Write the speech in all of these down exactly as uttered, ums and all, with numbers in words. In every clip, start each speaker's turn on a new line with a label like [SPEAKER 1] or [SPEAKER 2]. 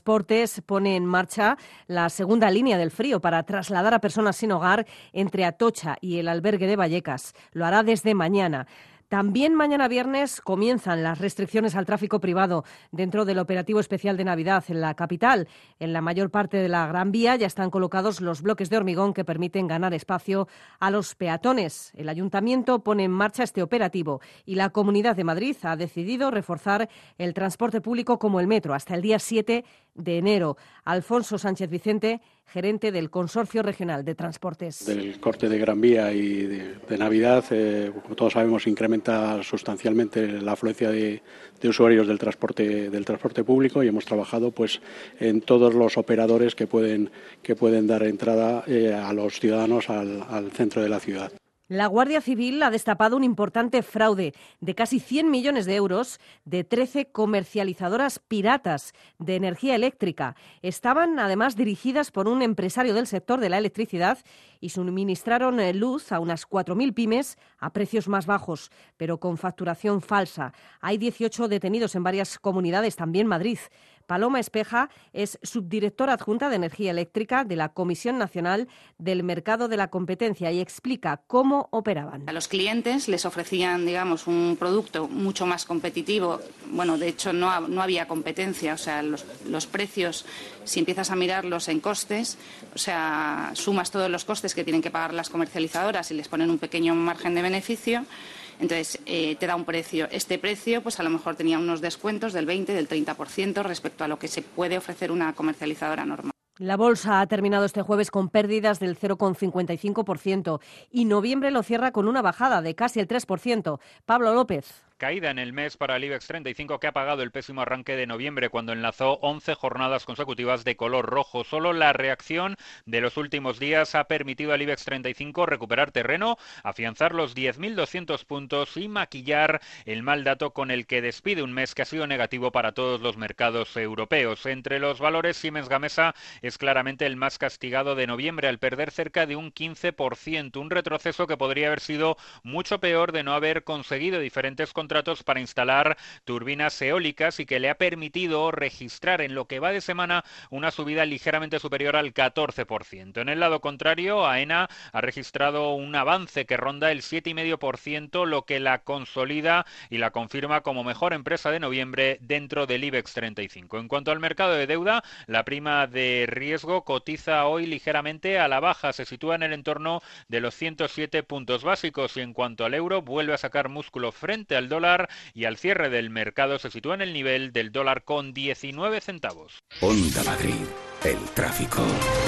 [SPEAKER 1] Transportes pone en marcha la segunda línea del frío para trasladar a personas sin hogar entre Atocha y el albergue de Vallecas. Lo hará desde mañana. También mañana viernes comienzan las restricciones al tráfico privado dentro del operativo especial de Navidad en la capital. En la mayor parte de la Gran Vía ya están colocados los bloques de hormigón que permiten ganar espacio a los peatones. El Ayuntamiento pone en marcha este operativo y la Comunidad de Madrid ha decidido reforzar el transporte público como el metro hasta el día siete de enero. Alfonso Sánchez Vicente, gerente del Consorcio Regional de Transportes.
[SPEAKER 2] Del corte de Gran Vía y de, de Navidad, eh, como todos sabemos, incrementa sustancialmente la afluencia de, de usuarios del transporte del transporte público y hemos trabajado pues en todos los operadores que pueden que pueden dar entrada eh, a los ciudadanos al, al centro de la ciudad.
[SPEAKER 1] La Guardia Civil ha destapado un importante fraude de casi cien millones de euros de trece comercializadoras piratas de energía eléctrica. Estaban además dirigidas por un empresario del sector de la electricidad y suministraron luz a unas cuatro mil pymes a precios más bajos, pero con facturación falsa. Hay dieciocho detenidos en varias comunidades, también Madrid. Paloma Espeja es subdirectora adjunta de Energía Eléctrica de la Comisión Nacional del Mercado de la Competencia y explica cómo operaban.
[SPEAKER 3] A los clientes les ofrecían, digamos, un producto mucho más competitivo. Bueno, de hecho no, no había competencia, o sea, los, los precios, si empiezas a mirarlos en costes, o sea, sumas todos los costes que tienen que pagar las comercializadoras y les ponen un pequeño margen de beneficio. Entonces, eh, te da un precio. Este precio, pues a lo mejor tenía unos descuentos del veinte, del treinta por ciento respecto a lo que se puede ofrecer una comercializadora normal.
[SPEAKER 1] La bolsa ha terminado este jueves con pérdidas del cero coma cincuenta y cinco por ciento y noviembre lo cierra con una bajada de casi el tres por ciento. Pablo López.
[SPEAKER 4] Caída en el mes para el IBEX treinta y cinco, que ha pagado el pésimo arranque de noviembre cuando enlazó once jornadas consecutivas de color rojo. Solo la reacción de los últimos días ha permitido al IBEX treinta y cinco recuperar terreno, afianzar los diez mil doscientos puntos y maquillar el mal dato con el que despide un mes que ha sido negativo para todos los mercados europeos. Entre los valores, Siemens Gamesa es claramente el más castigado de noviembre al perder cerca de un quince por ciento, un retroceso que podría haber sido mucho peor de no haber conseguido diferentes contratos para instalar turbinas eólicas y que le ha permitido registrar en lo que va de semana una subida ligeramente superior al catorce por ciento. En el lado contrario, AENA ha registrado un avance que ronda el siete coma cinco por ciento, lo que la consolida y la confirma como mejor empresa de noviembre dentro del IBEX treinta y cinco. En cuanto al mercado de deuda, la prima de riesgo cotiza hoy ligeramente a la baja, se sitúa en el entorno de los ciento siete puntos básicos y en cuanto al euro vuelve a sacar músculo frente al dólar y al cierre del mercado se sitúa en el nivel del dólar con diecinueve centavos.
[SPEAKER 5] Onda Madrid, el tráfico.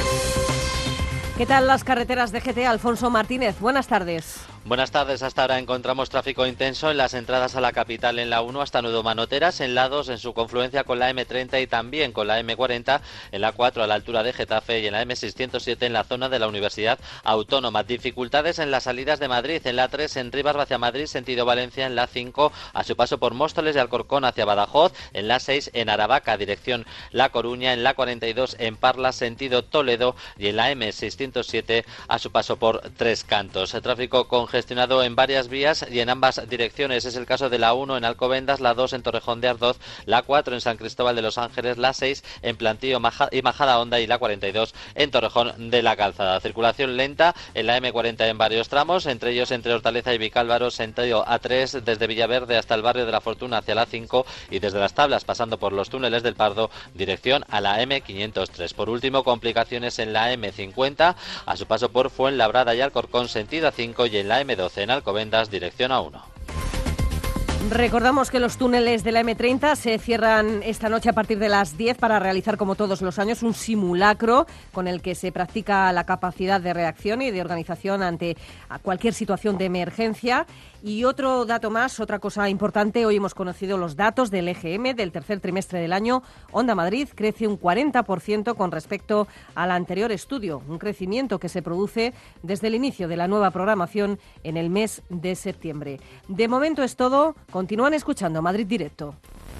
[SPEAKER 1] ¿Qué tal las carreteras de G T? Alfonso Martínez, buenas tardes.
[SPEAKER 6] Buenas tardes, hasta ahora encontramos tráfico intenso en las entradas a la capital en la uno hasta Nudo Manoteras, en la dos en su confluencia con la eme treinta y también con la eme cuarenta, en la cuatro a la altura de Getafe y en la eme seiscientos siete en la zona de la Universidad Autónoma. Dificultades en las salidas de Madrid, en la tres en Rivas hacia Madrid, sentido Valencia, en la cinco a su paso por Móstoles y Alcorcón hacia Badajoz, en la seis en Aravaca, dirección La Coruña, en la cuarenta y dos en Parla, sentido Toledo y en la eme seiscientos siete a su paso por Tres Cantos. El tráfico con gestionado en varias vías y en ambas direcciones. Es el caso de la uno en Alcobendas, la dos en Torrejón de Ardoz, la cuatro en San Cristóbal de los Ángeles, la seis en Plantío y Majadahonda y la cuarenta y dos en Torrejón de la Calzada. Circulación lenta en la eme cuarenta en varios tramos, entre ellos entre Hortaleza y Vicálvaro, sentido A tres desde Villaverde hasta el barrio de la Fortuna hacia la cinco y desde Las Tablas pasando por los túneles del Pardo, dirección a la eme quinientos tres. Por último, complicaciones en la eme cincuenta a su paso por Fuenlabrada y Alcorcón, sentido A cinco y en la eme doce en Alcobendas, dirección A uno.
[SPEAKER 1] Recordamos que los túneles de la eme treinta se cierran esta noche a partir de las diez para realizar, como todos los años, un simulacro con el que se practica la capacidad de reacción y de organización ante cualquier situación de emergencia. Y otro dato más, otra cosa importante, hoy hemos conocido los datos del E G M del tercer trimestre del año. Onda Madrid crece un cuarenta por ciento con respecto al anterior estudio, un crecimiento que se produce desde el inicio de la nueva programación en el mes de septiembre. De momento es todo. Continúan escuchando Madrid Directo.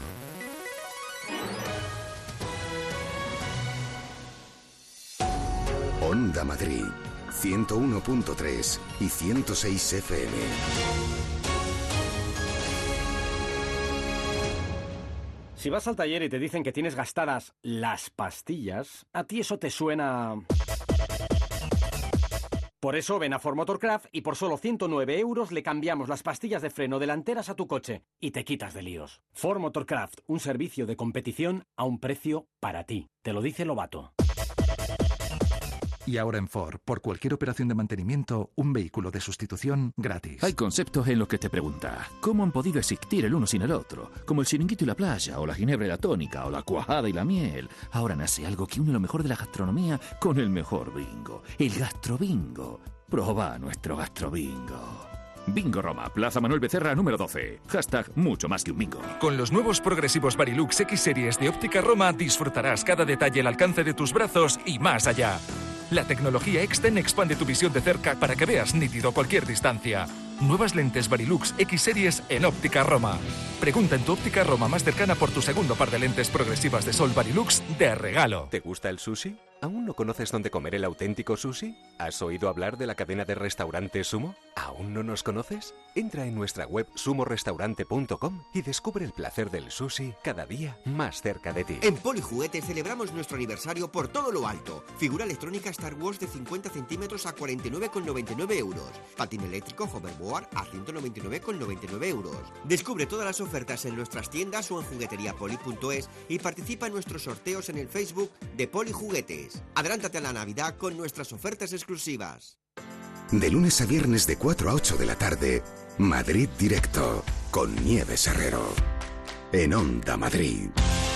[SPEAKER 5] Onda Madrid, ciento uno punto tres y ciento seis efe eme.
[SPEAKER 7] Si vas al taller y te dicen que tienes gastadas las pastillas, a ti eso te suena... Por eso ven a Ford Motorcraft y por solo ciento nueve euros le cambiamos las pastillas de freno delanteras a tu coche y te quitas de líos. Ford Motorcraft, un servicio de competición a un precio para ti. Te lo dice Lobato.
[SPEAKER 8] Y ahora en Ford, por cualquier operación de mantenimiento, un vehículo de sustitución gratis.
[SPEAKER 9] Hay conceptos en los que te preguntas, ¿cómo han podido existir el uno sin el otro? Como el chiringuito y la playa, o la ginebra y la tónica, o la cuajada y la miel. Ahora nace algo que une lo mejor de la gastronomía con el mejor bingo. El gastrobingo. Proba nuestro gastrobingo. Bingo Roma, Plaza Manuel Becerra, número doce. Hashtag mucho más que un bingo.
[SPEAKER 10] Con los nuevos progresivos Varilux X Series de Óptica Roma disfrutarás cada detalle al alcance de tus brazos y más allá. La tecnología Exten expande tu visión de cerca para que veas nítido cualquier distancia. Nuevas lentes Varilux X Series en Óptica Roma. Pregunta en tu Óptica Roma más cercana por tu segundo par de lentes progresivas de sol Varilux de regalo.
[SPEAKER 11] ¿Te gusta el sushi? ¿Aún no conoces dónde comer el auténtico sushi? ¿Has oído hablar de la cadena de restaurantes Sumo? ¿Aún no nos conoces? Entra en nuestra web sumo restaurante punto com y descubre el placer del sushi cada día más cerca de ti.
[SPEAKER 12] En Polijuguetes celebramos nuestro aniversario por todo lo alto. Figura electrónica Star Wars de cincuenta centímetros a cuarenta y nueve con noventa y nueve euros. Patín eléctrico Hoverboard a ciento noventa y nueve con noventa y nueve euros. Descubre todas las ofertas en nuestras tiendas o en jugueteriapoli punto es y participa en nuestros sorteos en el Facebook de Polijuguetes. Adelántate a la Navidad con nuestras ofertas exclusivas.
[SPEAKER 5] De lunes a viernes de cuatro a ocho de la tarde, Madrid Directo, con Nieves Herrero. En Onda Madrid.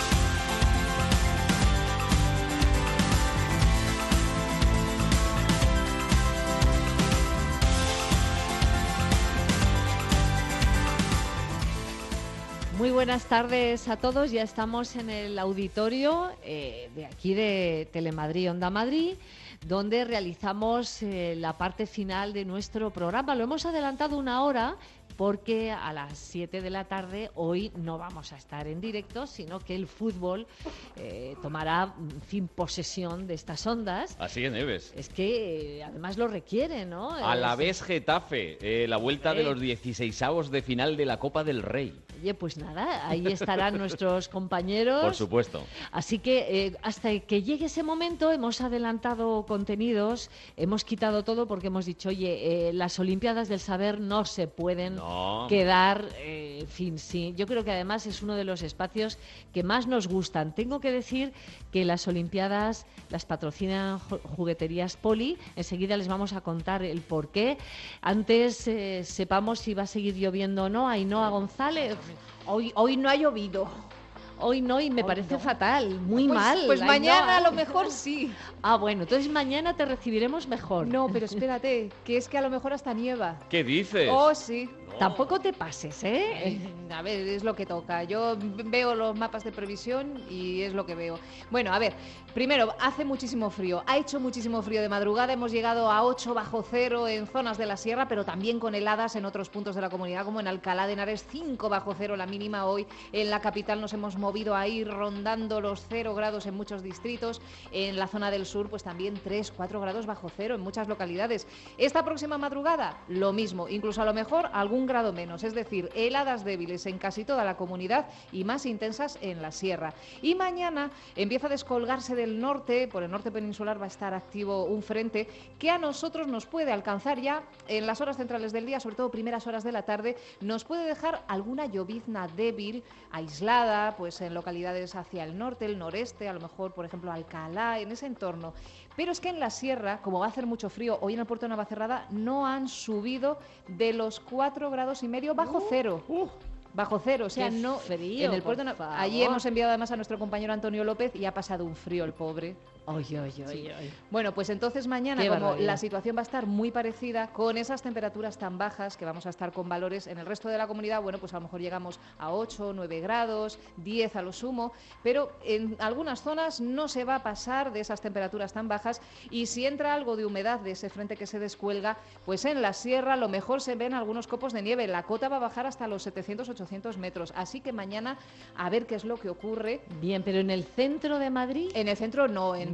[SPEAKER 13] Muy buenas tardes a todos. Ya estamos en el auditorio eh, de aquí de Telemadrid, Onda Madrid, donde realizamos eh, la parte final de nuestro programa. Lo hemos adelantado una hora porque a las siete de la tarde hoy no vamos a estar en directo, sino que el fútbol eh, tomará, en fin, posesión de estas ondas.
[SPEAKER 14] Así es, Neves.
[SPEAKER 13] Es que eh, además lo requiere, ¿no?
[SPEAKER 14] A la
[SPEAKER 13] es...
[SPEAKER 14] vez Getafe, eh, la vuelta de los dieciseisavos de final de la Copa del Rey.
[SPEAKER 13] Oye, pues nada, ahí estarán nuestros compañeros.
[SPEAKER 14] Por supuesto.
[SPEAKER 13] Así que eh, hasta que llegue ese momento hemos adelantado contenidos, hemos quitado todo porque hemos dicho, oye, eh, las Olimpiadas del Saber no se pueden no. quedar, eh, en fin, sí. Yo creo que además es uno de los espacios que más nos gustan. Tengo que decir que las Olimpiadas las patrocinan Jugueterías Poli. Enseguida les vamos a contar el porqué. Antes eh, sepamos si va a seguir lloviendo o no. Ainhoa González.
[SPEAKER 15] Hoy, hoy no ha llovido.
[SPEAKER 13] Hoy no, y me
[SPEAKER 15] hoy
[SPEAKER 13] parece
[SPEAKER 15] no.
[SPEAKER 13] fatal, muy
[SPEAKER 15] pues,
[SPEAKER 13] mal.
[SPEAKER 15] Pues mañana a lo mejor sí.
[SPEAKER 13] Ah, bueno, entonces mañana te recibiremos mejor.
[SPEAKER 15] No, pero espérate, que es que a lo mejor hasta nieva.
[SPEAKER 14] ¿Qué dices?
[SPEAKER 15] Oh, sí.
[SPEAKER 13] No. Tampoco te pases, ¿eh?
[SPEAKER 15] ¿eh? A ver, es lo que toca. Yo veo los mapas de previsión y es lo que veo. Bueno, a ver, primero, hace muchísimo frío. Ha hecho muchísimo frío de madrugada. Hemos llegado a ocho bajo cero en zonas de la sierra, pero también con heladas en otros puntos de la comunidad, como en Alcalá de Henares, cinco bajo cero la mínima hoy. En la capital nos hemos movido ahí rondando los cero grados en muchos distritos. En la zona del sur, pues también tres, cuatro grados bajo cero en muchas localidades. Esta próxima madrugada, lo mismo, incluso a lo mejor algún grado menos, es decir, heladas débiles en casi toda la comunidad y más intensas en la sierra. Y mañana empieza a descolgarse del norte, por el norte peninsular va a estar activo un frente que a nosotros nos puede alcanzar ya en las horas centrales del día, sobre todo primeras horas de la tarde, nos puede dejar alguna llovizna débil, aislada, pues en localidades hacia el norte, el noreste, a lo mejor, por ejemplo, Alcalá, en ese entorno. Pero es que en la sierra, como va a hacer mucho frío, hoy en el puerto de Navacerrada no han subido de los cuatro grados y medio bajo cero. Uh, uh. Bajo cero, o sea,
[SPEAKER 13] Qué
[SPEAKER 15] no
[SPEAKER 13] frío,
[SPEAKER 15] en el puerto.
[SPEAKER 13] por favor.
[SPEAKER 15] Allí hemos enviado además a nuestro compañero Antonio López y ha pasado un frío el pobre.
[SPEAKER 13] Oye, oye, oye,
[SPEAKER 15] sí.
[SPEAKER 13] oye.
[SPEAKER 15] Bueno, pues entonces mañana,
[SPEAKER 13] Qué
[SPEAKER 15] como
[SPEAKER 13] barbaridad.
[SPEAKER 15] la situación va a estar muy parecida, con esas temperaturas tan bajas que vamos a estar con valores en el resto de la comunidad, bueno, pues a lo mejor llegamos a ocho, nueve grados, diez a lo sumo, pero en algunas zonas no se va a pasar de esas temperaturas tan bajas y si entra algo de humedad de ese frente que se descuelga, pues en la sierra a lo mejor se ven algunos copos de nieve, la cota va a bajar hasta los setecientos, ochocientos metros, así que mañana a ver qué es lo que ocurre.
[SPEAKER 13] Bien, pero en el centro de Madrid...
[SPEAKER 15] En el centro no, en
[SPEAKER 13] no.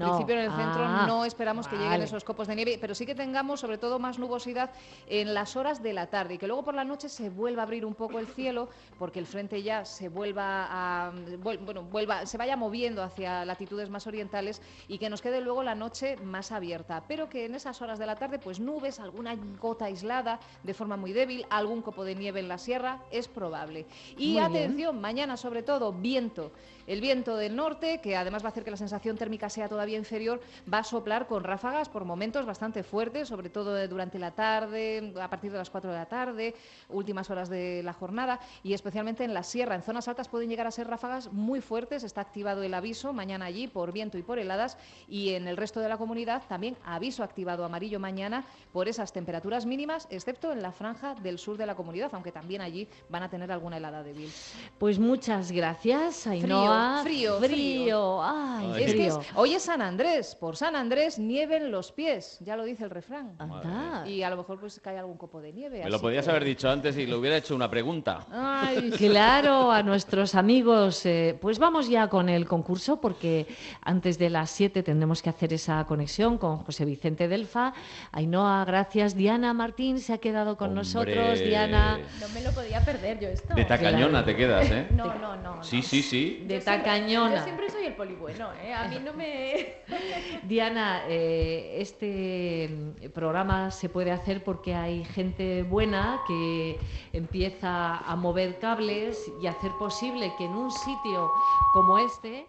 [SPEAKER 15] no. principio en el centro
[SPEAKER 13] ah,
[SPEAKER 15] no esperamos que
[SPEAKER 13] vale.
[SPEAKER 15] lleguen esos copos de nieve, pero sí que tengamos sobre todo más nubosidad en las horas de la tarde y que luego por la noche se vuelva a abrir un poco el cielo porque el frente ya se vuelva a bueno, vuelva, se vaya moviendo hacia latitudes más orientales y que nos quede luego la noche más abierta, pero que en esas horas de la tarde pues nubes, alguna gota aislada de forma muy débil, algún copo de nieve en la sierra es probable. Y
[SPEAKER 13] Muy
[SPEAKER 15] atención,
[SPEAKER 13] bien.
[SPEAKER 15] mañana sobre todo viento. El viento del norte, que además va a hacer que la sensación térmica sea todavía inferior, va a soplar con ráfagas por momentos bastante fuertes, sobre todo durante la tarde, a partir de las cuatro de la tarde, últimas horas de la jornada, y especialmente en la sierra. En zonas altas pueden llegar a ser ráfagas muy fuertes. Está activado el aviso mañana allí por viento y por heladas, y en el resto de la comunidad también aviso activado amarillo mañana por esas temperaturas mínimas, excepto en la franja del sur de la comunidad, aunque también allí van a tener alguna helada débil.
[SPEAKER 13] Pues muchas gracias, Ainhoa.
[SPEAKER 15] Frío, frío,
[SPEAKER 13] frío. Ay,
[SPEAKER 15] es
[SPEAKER 13] frío.
[SPEAKER 15] que es, hoy es San Andrés, por San Andrés nieve en los pies, ya lo dice el refrán.
[SPEAKER 13] Anda.
[SPEAKER 15] Y a lo mejor pues cae algún copo de nieve.
[SPEAKER 14] Me
[SPEAKER 15] así
[SPEAKER 14] lo podías
[SPEAKER 15] que...
[SPEAKER 14] haber dicho antes y le hubiera hecho una pregunta.
[SPEAKER 13] Ay, claro, a nuestros amigos. Eh, pues vamos ya con el concurso porque antes de las siete tendremos que hacer esa conexión con José Vicente Delfa. Ainhoa, gracias. Diana Martín se ha quedado con
[SPEAKER 14] Hombre.
[SPEAKER 13] nosotros. Diana.
[SPEAKER 16] No me lo podía perder yo esto.
[SPEAKER 14] De tacañona
[SPEAKER 13] Claro.
[SPEAKER 14] te quedas, ¿eh?
[SPEAKER 16] No, no, no.
[SPEAKER 14] Sí, sí, sí.
[SPEAKER 13] De
[SPEAKER 16] Yo siempre-
[SPEAKER 13] tacañona.
[SPEAKER 16] Yo siempre soy el poli bueno, ¿eh? A mí no me...
[SPEAKER 13] Diana, eh, este programa se puede hacer porque hay gente buena que empieza a mover cables y hacer posible que en un sitio como este,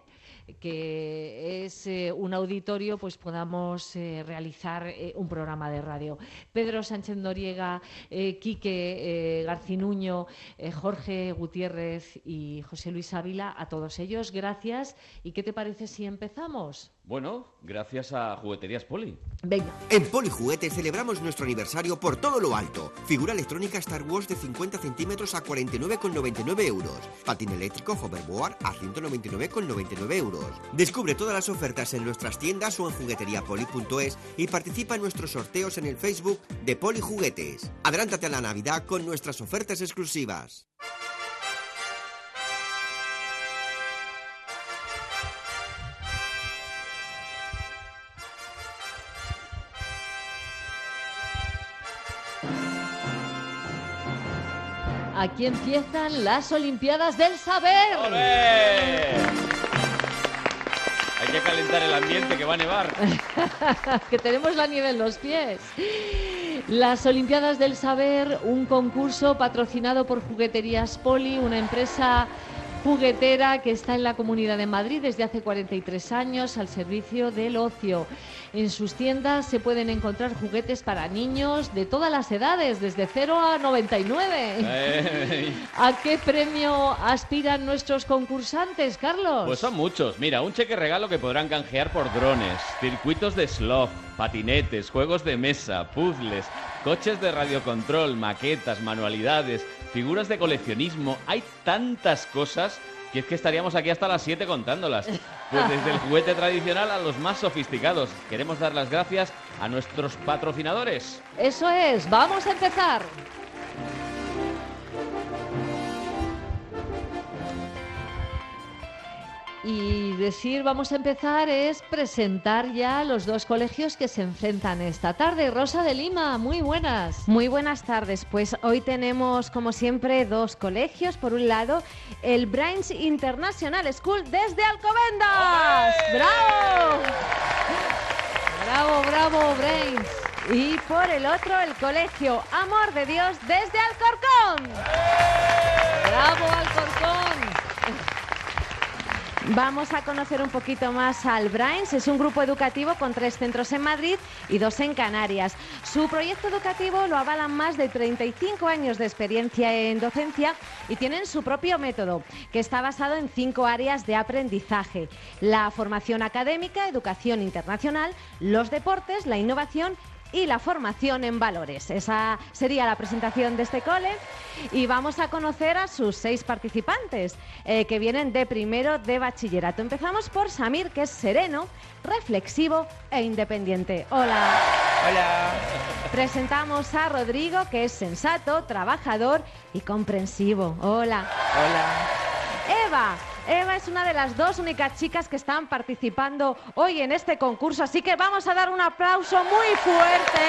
[SPEAKER 13] que es eh, un auditorio, pues podamos eh, realizar eh, un programa de radio. Pedro Sánchez Noriega, eh, Quique eh, Garcinuño, eh, Jorge Gutiérrez y José Luis Ávila, a todos ellos, gracias. ¿Y qué te parece si empezamos?
[SPEAKER 14] Bueno, gracias a Jugueterías Poli.
[SPEAKER 13] Venga.
[SPEAKER 12] En Poli Juguetes celebramos nuestro aniversario por todo lo alto. Figura electrónica Star Wars de cincuenta centímetros a cuarenta y nueve con noventa y nueve euros. Patín eléctrico hoverboard a ciento noventa y nueve con noventa y nueve euros. Descubre todas las ofertas en nuestras tiendas o en jugueteriapoli punto es y participa en nuestros sorteos en el Facebook de Poli Juguetes. Adelántate a la Navidad con nuestras ofertas exclusivas.
[SPEAKER 13] Aquí empiezan las Olimpiadas del Saber.
[SPEAKER 14] ¡Olé! Hay que calentar el ambiente que va a nevar.
[SPEAKER 13] Que tenemos la nieve en los pies. Las Olimpiadas del Saber, un concurso patrocinado por Jugueterías Poli, una empresa juguetera que está en la Comunidad de Madrid desde hace cuarenta y tres años al servicio del ocio. En sus tiendas se pueden encontrar juguetes para niños de todas las edades, desde cero a noventa y nueve.
[SPEAKER 14] Ey.
[SPEAKER 13] ¿A qué premio aspiran nuestros concursantes, Carlos?
[SPEAKER 14] Pues son muchos. Mira, un cheque regalo que podrán canjear por drones, circuitos de sloth, patinetes, juegos de mesa, puzzles, coches de radiocontrol, maquetas, manualidades, figuras de coleccionismo. Hay tantas cosas que es que estaríamos aquí hasta las siete contándolas. Pues desde el juguete tradicional a los más sofisticados. Queremos dar las gracias a nuestros patrocinadores.
[SPEAKER 13] Eso es, vamos a empezar. Y decir vamos a empezar es presentar ya los dos colegios que se enfrentan esta tarde. Rosa de Lima, muy buenas.
[SPEAKER 17] Muy buenas tardes. Pues hoy tenemos, como siempre, dos colegios. Por un lado, el Brains International School desde Alcobendas. ¡Bravo! Bravo, bravo, Brains. Y por el otro, el colegio Amor de Dios desde Alcorcón.
[SPEAKER 13] ¡Bravo, Alcorcón!
[SPEAKER 17] Vamos a conocer un poquito más al Brains. Es un grupo educativo con tres centros en Madrid y dos en Canarias. Su proyecto educativo lo avalan más de treinta y cinco años de experiencia en docencia y tienen su propio método, que está basado en cinco áreas de aprendizaje: la formación académica, educación internacional, los deportes, la innovación y la formación en valores. Esa sería la presentación de este cole y vamos a conocer a sus seis participantes eh, que vienen de primero de bachillerato. Empezamos por Samir, que es sereno, reflexivo e independiente. Hola.
[SPEAKER 18] Hola.
[SPEAKER 17] Presentamos a Rodrigo, que es sensato, trabajador y comprensivo. Hola.
[SPEAKER 18] Hola.
[SPEAKER 17] Eva, Eva es una de las dos únicas chicas que están participando hoy en este concurso, así que vamos a dar un aplauso muy fuerte.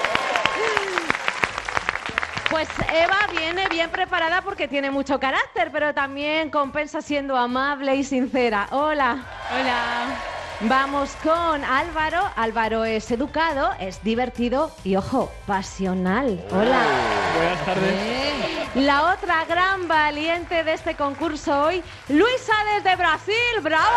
[SPEAKER 17] Pues Eva viene bien preparada porque tiene mucho carácter, pero también compensa siendo amable y sincera. Hola.
[SPEAKER 16] Hola.
[SPEAKER 17] Vamos con Álvaro. Álvaro es educado, es divertido y, ojo, pasional. Hola.
[SPEAKER 18] Buenas tardes.
[SPEAKER 17] Eh, La otra gran valiente de este concurso hoy, Luisa desde Brasil. ¡Bravo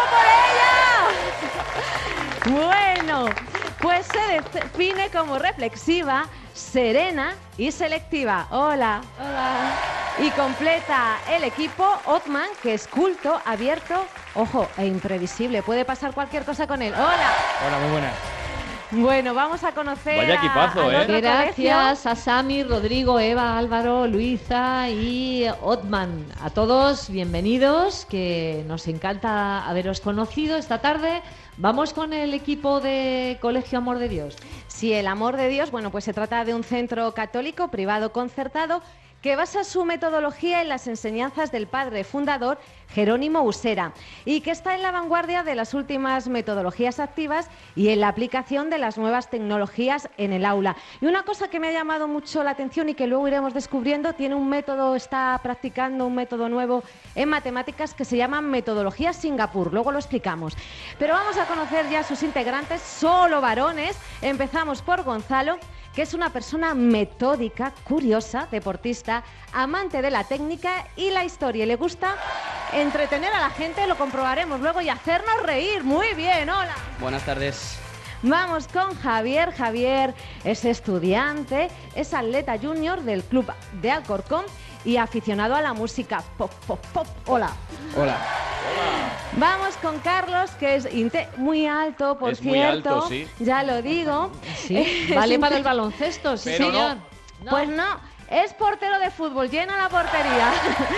[SPEAKER 17] por ella! Bueno, pues se define como reflexiva, serena y selectiva. Hola.
[SPEAKER 16] Hola.
[SPEAKER 17] Y completa el equipo Otman, que es culto, abierto, ojo, e imprevisible. Puede pasar cualquier cosa con él. Hola.
[SPEAKER 18] Hola, muy buenas.
[SPEAKER 17] Bueno, vamos a conocer
[SPEAKER 14] Vaya equipazo,
[SPEAKER 17] a, al
[SPEAKER 14] ¿eh?
[SPEAKER 17] otro
[SPEAKER 13] Gracias
[SPEAKER 17] colegio.
[SPEAKER 13] a Sami, Rodrigo, Eva, Álvaro, Luisa y Otman. A todos, bienvenidos, que nos encanta haberos conocido esta tarde. Vamos con el equipo de Colegio Amor de Dios.
[SPEAKER 17] Sí, el Amor de Dios, bueno, pues se trata de un centro católico privado concertado que basa su metodología en las enseñanzas del padre fundador Jerónimo Usera y que está en la vanguardia de las últimas metodologías activas y en la aplicación de las nuevas tecnologías en el aula. Y una cosa que me ha llamado mucho la atención y que luego iremos descubriendo, tiene un método, está practicando un método nuevo en matemáticas que se llama metodología Singapur, luego lo explicamos. Pero vamos a conocer ya a sus integrantes, solo varones. Empezamos por Gonzalo, que es una persona metódica, curiosa, deportista, amante de la técnica y la historia. Y le gusta entretener a la gente, lo comprobaremos luego, y hacernos reír. Muy bien, hola.
[SPEAKER 18] Buenas tardes.
[SPEAKER 17] Vamos con Javier. Javier es estudiante, es atleta junior del club de Alcorcón y aficionado a la música pop, pop, pop. Hola.
[SPEAKER 18] Hola.
[SPEAKER 17] Vamos con Carlos, que es inte- muy alto, por
[SPEAKER 14] Es
[SPEAKER 17] cierto.
[SPEAKER 14] muy alto, sí.
[SPEAKER 17] Ya lo digo.
[SPEAKER 13] Sí,
[SPEAKER 17] Es
[SPEAKER 13] vale
[SPEAKER 17] inte-
[SPEAKER 13] para el baloncesto, sí,
[SPEAKER 14] Pero no.
[SPEAKER 13] señor. No.
[SPEAKER 17] Pues no, es portero de fútbol, llena la portería.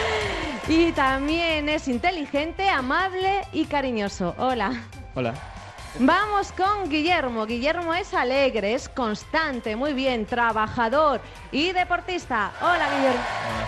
[SPEAKER 17] Y también es inteligente, amable y cariñoso. Hola.
[SPEAKER 18] Hola.
[SPEAKER 17] Vamos con Guillermo. Guillermo es alegre, es constante, muy bien, trabajador y deportista. Hola, Guillermo.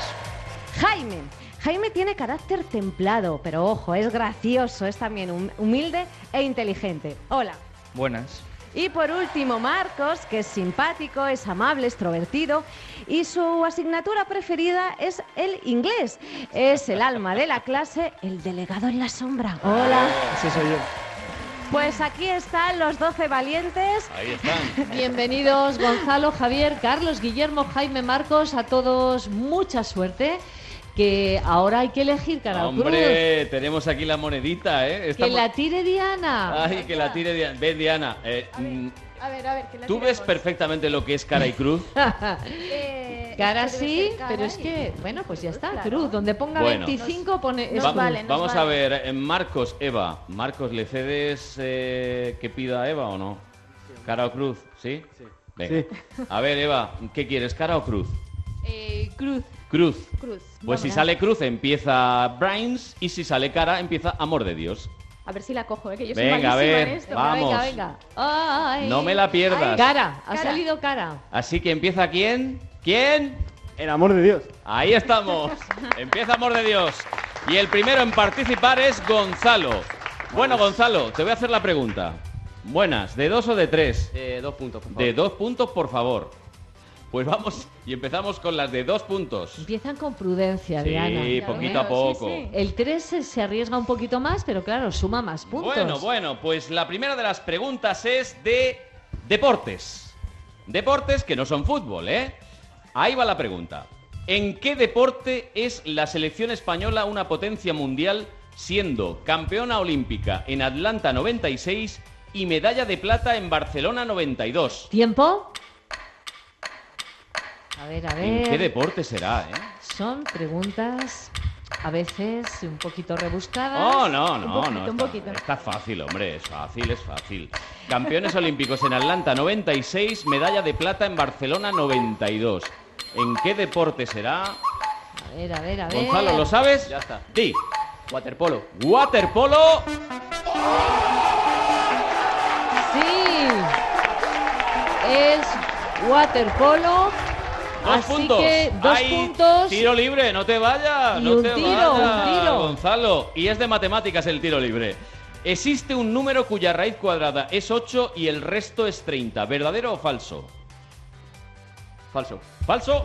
[SPEAKER 17] Jaime. Jaime tiene carácter templado, pero ojo, es gracioso, es también hum- humilde e inteligente. Hola.
[SPEAKER 18] Buenas.
[SPEAKER 17] Y por último, Marcos, que es simpático, es amable, extrovertido y su asignatura preferida es el inglés. Es el alma de la clase, el delegado en la sombra. Hola.
[SPEAKER 18] Ese soy yo.
[SPEAKER 17] Pues aquí están los doce valientes.
[SPEAKER 14] Ahí están.
[SPEAKER 13] Bienvenidos Gonzalo, Javier, Carlos, Guillermo, Jaime, Marcos, a todos mucha suerte, que ahora hay que elegir cara o cruz.
[SPEAKER 14] Hombre, tenemos aquí la monedita, ¿eh?
[SPEAKER 13] Que
[SPEAKER 14] Estamos-
[SPEAKER 13] la tire Diana.
[SPEAKER 14] Ay, que la tire Diana. Ven, Diana. eh, mm,
[SPEAKER 16] A ver, a ver, que la
[SPEAKER 14] ¿Tú ves
[SPEAKER 16] tiremos.
[SPEAKER 14] perfectamente lo que es cara y cruz?
[SPEAKER 16] Eh,
[SPEAKER 13] Cara
[SPEAKER 16] esto debe
[SPEAKER 13] sí,
[SPEAKER 16] ser cara
[SPEAKER 13] pero es
[SPEAKER 16] y-
[SPEAKER 13] que, bueno, pues ya está,
[SPEAKER 16] Claro.
[SPEAKER 13] cruz. Donde ponga
[SPEAKER 14] Bueno.
[SPEAKER 13] veinticinco pone... es
[SPEAKER 14] Va-
[SPEAKER 13] cruz.
[SPEAKER 14] vamos a ver, eh, Marcos, Eva. Marcos, ¿le cedes eh, que pida a Eva o no? ¿Cara o cruz? ¿Sí? Sí. Venga. A ver, Eva, ¿qué quieres, cara o cruz?
[SPEAKER 16] Eh, cruz.
[SPEAKER 14] Cruz.
[SPEAKER 16] Cruz.
[SPEAKER 14] Pues si
[SPEAKER 16] Vamos.
[SPEAKER 14] sale cruz empieza Brains y si sale cara empieza Amor de Dios.
[SPEAKER 16] A ver si la cojo, ¿eh? Que yo soy
[SPEAKER 14] Venga, a
[SPEAKER 16] malísima
[SPEAKER 14] ver,
[SPEAKER 16] en esto.
[SPEAKER 14] vamos.
[SPEAKER 13] Venga, venga. Ay.
[SPEAKER 14] No me la pierdas.
[SPEAKER 13] Cara, ha
[SPEAKER 16] Cara.
[SPEAKER 13] salido cara.
[SPEAKER 14] Así que empieza ¿quién? ¿Quién?
[SPEAKER 18] El amor de Dios.
[SPEAKER 14] Ahí estamos. Empieza Amor de Dios. Y el primero en participar es Gonzalo. Bueno, Gonzalo, te voy a hacer la pregunta. Buenas, ¿de dos o de tres?
[SPEAKER 18] Eh, dos puntos, por favor.
[SPEAKER 14] De dos puntos, por favor. Pues vamos y empezamos con las de dos puntos.
[SPEAKER 13] Empiezan con prudencia,
[SPEAKER 14] Sí,
[SPEAKER 13] Diana.
[SPEAKER 14] poquito a
[SPEAKER 16] Sí,
[SPEAKER 14] poco.
[SPEAKER 16] sí.
[SPEAKER 13] El tres se, se arriesga un poquito más, pero claro, suma más puntos.
[SPEAKER 14] Bueno, bueno, pues la primera de las preguntas es de deportes. Deportes que no son fútbol, ¿eh? Ahí va la pregunta. ¿En qué deporte es la selección española una potencia mundial, siendo campeona olímpica en Atlanta noventa y seis y medalla de plata en Barcelona noventa y dos?
[SPEAKER 13] ¿Tiempo? A ver, a ver.
[SPEAKER 14] ¿En qué deporte será, eh?
[SPEAKER 13] Son preguntas a veces un poquito rebuscadas.
[SPEAKER 14] Oh, no, no,
[SPEAKER 16] Un poquito,
[SPEAKER 14] no.
[SPEAKER 16] un
[SPEAKER 14] Está,
[SPEAKER 16] poquito.
[SPEAKER 14] está fácil, hombre. Es fácil, es fácil. Campeones olímpicos en Atlanta noventa y seis, medalla de plata en Barcelona noventa y dos. ¿En qué deporte será?
[SPEAKER 13] A ver, a ver, a ver.
[SPEAKER 14] Gonzalo, ¿lo sabes?
[SPEAKER 18] Ya está.
[SPEAKER 14] Di.
[SPEAKER 18] Waterpolo.
[SPEAKER 14] Waterpolo.
[SPEAKER 13] Sí. Es waterpolo.
[SPEAKER 14] Dos
[SPEAKER 13] Así
[SPEAKER 14] puntos.
[SPEAKER 13] que dos
[SPEAKER 14] Hay
[SPEAKER 13] puntos.
[SPEAKER 14] Tiro libre, no te vayas.
[SPEAKER 13] Y
[SPEAKER 14] no
[SPEAKER 13] un
[SPEAKER 14] te
[SPEAKER 13] tiro,
[SPEAKER 14] vayas,
[SPEAKER 13] un tiro.
[SPEAKER 14] Gonzalo. Y es de matemáticas el tiro libre. Existe un número cuya raíz cuadrada es ocho y el resto es treinta. ¿Verdadero o falso?
[SPEAKER 18] Falso.
[SPEAKER 14] ¿Falso?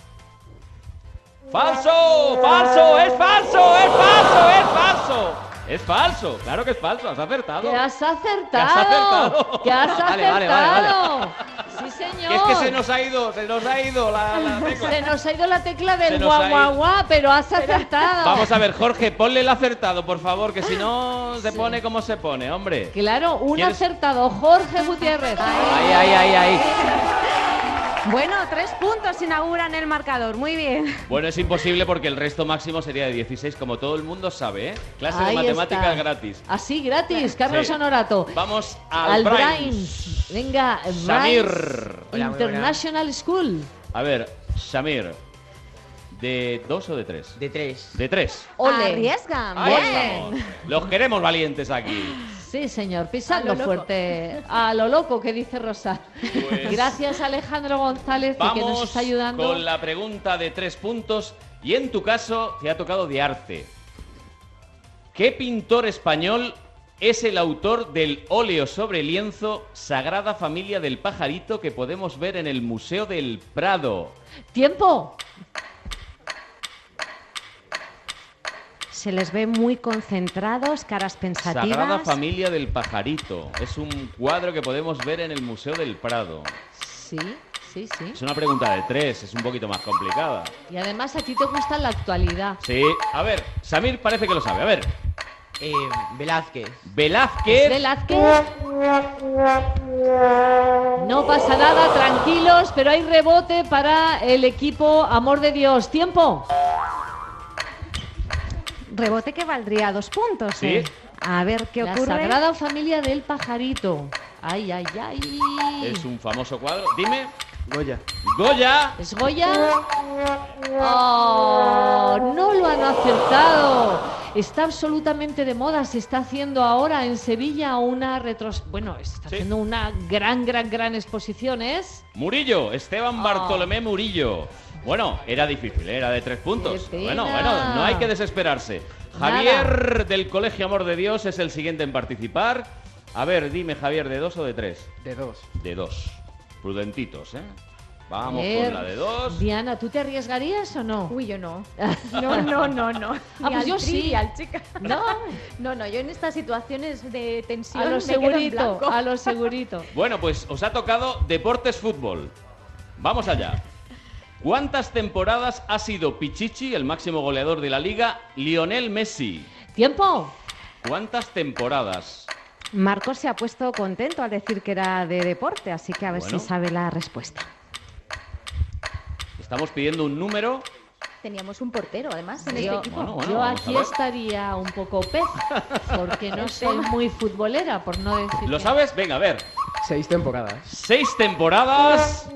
[SPEAKER 14] ¡Falso! ¡Falso! ¡Es falso! ¡Es falso! ¡Es falso! Es falso, claro que es falso, has acertado.
[SPEAKER 13] ¡Que has acertado!
[SPEAKER 14] ¡Que has acertado!
[SPEAKER 13] ¡Que has
[SPEAKER 14] Vale,
[SPEAKER 13] acertado!
[SPEAKER 14] vale, vale, vale.
[SPEAKER 13] ¡Sí, señor!
[SPEAKER 14] Que es que se nos ha ido, se nos ha ido la, la tecla.
[SPEAKER 13] Se nos ha ido la tecla
[SPEAKER 14] Se
[SPEAKER 13] del
[SPEAKER 14] nos ha
[SPEAKER 13] guau, guau,
[SPEAKER 14] ido.
[SPEAKER 13] guau, pero has acertado.
[SPEAKER 14] Vamos a ver, Jorge, ponle el acertado, por favor, que si no se pone como se pone, hombre.
[SPEAKER 13] Claro, un
[SPEAKER 14] ¿Quieres?
[SPEAKER 13] acertado, Jorge Gutiérrez.
[SPEAKER 14] Ahí, ahí, ahí, ahí.
[SPEAKER 17] Bueno, tres puntos inauguran el marcador. Muy bien.
[SPEAKER 14] Bueno, es imposible porque el resto máximo sería de dieciséis, como todo el mundo sabe, ¿eh? Clase
[SPEAKER 13] Ahí
[SPEAKER 14] de matemáticas
[SPEAKER 13] está.
[SPEAKER 14] gratis.
[SPEAKER 13] Así, gratis, Carlos
[SPEAKER 14] Sí.
[SPEAKER 13] Honorato.
[SPEAKER 14] Vamos al,
[SPEAKER 13] Al
[SPEAKER 14] Brains.
[SPEAKER 13] Brains. Venga,
[SPEAKER 14] Samir.
[SPEAKER 13] Brains
[SPEAKER 14] Hola, muy
[SPEAKER 13] International School.
[SPEAKER 14] A ver, Samir, ¿de dos o de tres?
[SPEAKER 19] De tres.
[SPEAKER 14] De tres.
[SPEAKER 13] Ole.
[SPEAKER 17] Arriesgan.
[SPEAKER 14] Ahí
[SPEAKER 17] Bien.
[SPEAKER 14] estamos. Los queremos valientes aquí.
[SPEAKER 13] Sí, señor, pisando
[SPEAKER 16] A lo loco.
[SPEAKER 13] fuerte. A lo loco, que dice Rosa.
[SPEAKER 14] Pues-
[SPEAKER 13] Gracias, Alejandro González, que nos
[SPEAKER 14] Vamos
[SPEAKER 13] está ayudando.
[SPEAKER 14] con la pregunta de tres puntos y en tu caso te ha tocado de arte. ¿Qué pintor español es el autor del óleo sobre lienzo Sagrada Familia del Pajarito que podemos ver en el Museo del Prado?
[SPEAKER 13] ¡Tiempo!
[SPEAKER 17] Se les ve muy concentrados, caras pensativas.
[SPEAKER 14] Sagrada Familia del Pajarito. Es un cuadro que podemos ver en el Museo del Prado.
[SPEAKER 13] Sí, sí, sí.
[SPEAKER 14] Es una pregunta de tres, es un poquito más complicada.
[SPEAKER 13] Y además a ti te gusta la actualidad.
[SPEAKER 14] Sí, a ver, Samir parece que lo sabe. A ver,
[SPEAKER 19] Eh, Velázquez.
[SPEAKER 14] Velázquez.
[SPEAKER 13] Velázquez. No pasa nada, tranquilos, pero hay rebote para el equipo Amor de Dios. ¡Tiempo!
[SPEAKER 17] Rebote que valdría dos puntos.
[SPEAKER 14] Sí.
[SPEAKER 17] ¿eh? A ver qué
[SPEAKER 13] La
[SPEAKER 17] ocurre.
[SPEAKER 13] Sagrada Familia del Pajarito. Ay, ay, ay.
[SPEAKER 14] Es un famoso cuadro. Dime.
[SPEAKER 18] Goya.
[SPEAKER 14] Goya.
[SPEAKER 13] ¿Es Goya? Oh, no lo han acertado. Está absolutamente de moda. Se está haciendo ahora en Sevilla una retros... Bueno, se está
[SPEAKER 14] Sí.
[SPEAKER 13] haciendo una gran, gran, gran exposición. ¿Es?
[SPEAKER 14] Murillo, Esteban Bartolomé Murillo. Bueno, era difícil, ¿eh? Era de tres puntos.
[SPEAKER 13] Qué
[SPEAKER 14] Bueno,
[SPEAKER 13] pena.
[SPEAKER 14] bueno, no hay que desesperarse.
[SPEAKER 13] Nada.
[SPEAKER 14] Javier del Colegio Amor de Dios es el siguiente en participar. A ver, dime, Javier, ¿de dos o de tres?
[SPEAKER 18] De dos.
[SPEAKER 14] De dos. Prudentitos, ¿eh? Vamos
[SPEAKER 13] Ver.
[SPEAKER 14] con la de dos.
[SPEAKER 13] Diana, ¿tú te arriesgarías o no?
[SPEAKER 16] Uy, yo no. No, no, no, no.
[SPEAKER 13] Ah,
[SPEAKER 16] Ni
[SPEAKER 13] pues
[SPEAKER 16] al
[SPEAKER 13] yo sí.
[SPEAKER 16] trivial, chica.
[SPEAKER 13] No.
[SPEAKER 16] No, no, yo en estas situaciones de tensión
[SPEAKER 13] A lo
[SPEAKER 16] me quedo en
[SPEAKER 13] segurito,
[SPEAKER 16] blanco.
[SPEAKER 13] a lo segurito.
[SPEAKER 14] Bueno, pues os ha tocado Deportes Fútbol. Vamos allá. ¿Cuántas temporadas ha sido Pichichi, el máximo goleador de la liga, Lionel Messi?
[SPEAKER 13] ¡Tiempo!
[SPEAKER 14] ¿Cuántas temporadas?
[SPEAKER 17] Marcos se ha puesto contento al decir que era de deporte, así que a ver
[SPEAKER 14] Bueno.
[SPEAKER 17] si sabe la respuesta.
[SPEAKER 14] Estamos pidiendo un número.
[SPEAKER 16] Teníamos un portero, además, en
[SPEAKER 13] Yo,
[SPEAKER 16] este equipo.
[SPEAKER 14] Bueno, bueno,
[SPEAKER 13] yo
[SPEAKER 14] vamos a
[SPEAKER 13] aquí
[SPEAKER 14] ver.
[SPEAKER 13] estaría un poco pez, porque no
[SPEAKER 16] El
[SPEAKER 13] soy
[SPEAKER 16] tema.
[SPEAKER 13] muy futbolera, por no decir.
[SPEAKER 14] ¿Lo
[SPEAKER 13] que-
[SPEAKER 14] sabes? Venga, a ver.
[SPEAKER 18] Seis temporadas.
[SPEAKER 14] Seis temporadas.